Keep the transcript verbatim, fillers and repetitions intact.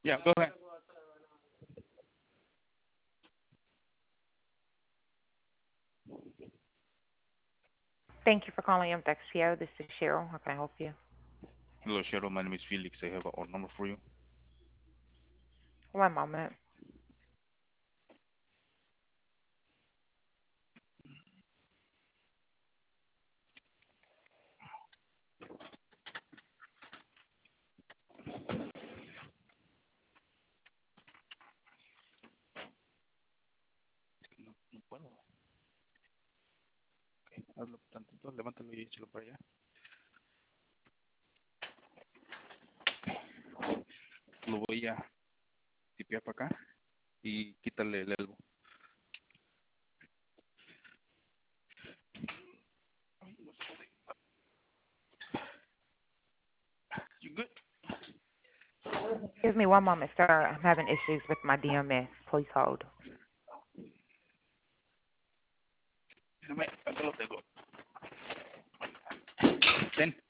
Yeah, go ahead. Thank you for calling M X P O. This is Cheryl. How can I help you? Hello, Cheryl. My name is Felix. I have an odd number for you. One moment. No, no puedo. Ok, hazlo tantito, levántalo y échalo para allá. Lo voy a tipear para acá y quítale el elbow. You good? Give me one moment, sir. I'm having issues with my D M S. Please hold. Déjame, acá lo tengo. Ten.